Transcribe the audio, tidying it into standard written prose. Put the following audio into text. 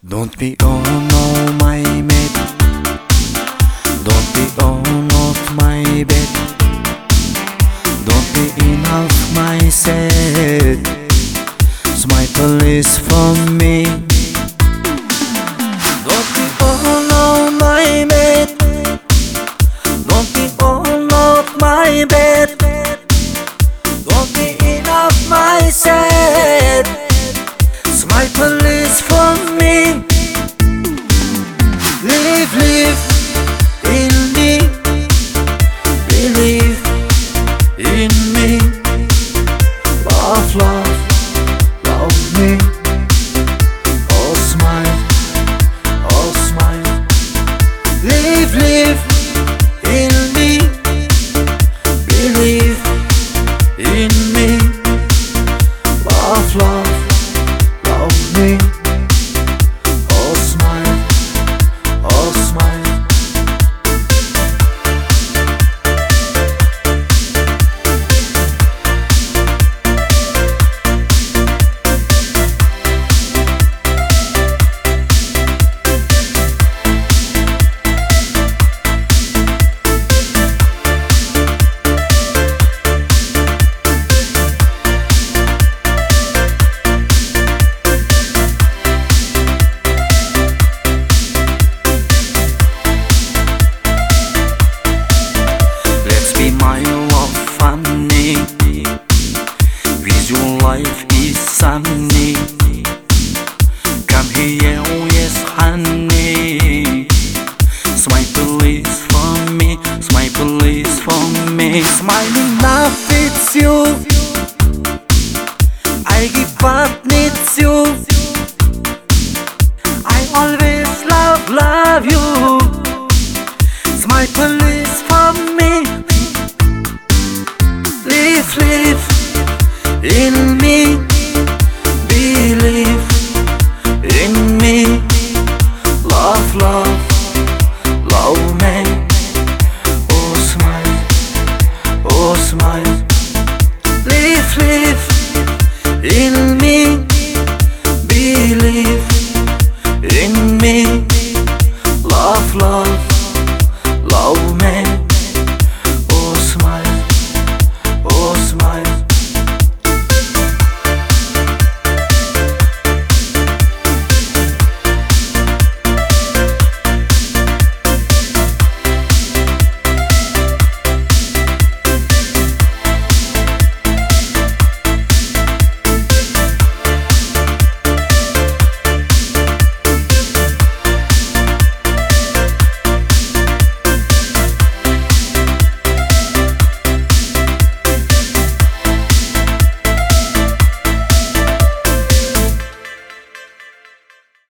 Don't be on all my mate. Don't be on off my bed. Don't be enough my set. Smile please for me. Don't be on all my bed. Don't be on off my bed. Don't be enough my set. Smile please for me. Live in me. Believe in me. Love me. Oh smile, oh smile. Live in me. Believe in me. Love me. Oh smile, oh smile. My love funny, with your life is sunny. Come here, yes honey. Smile please for me, smile please for me. Smiling now fits you. I give what needs you.